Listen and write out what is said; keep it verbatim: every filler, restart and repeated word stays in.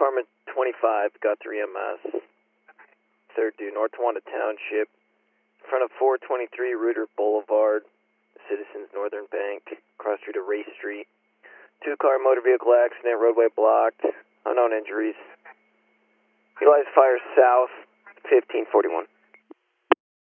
Department twenty-five, got three M S. Third due, North Wanda Township, in front of four twenty-three Reuter Boulevard, Citizens Northern Bank, cross street of Race Street. Two-car motor vehicle accident, roadway blocked, unknown injuries. Utilize fire south, fifteen forty-one.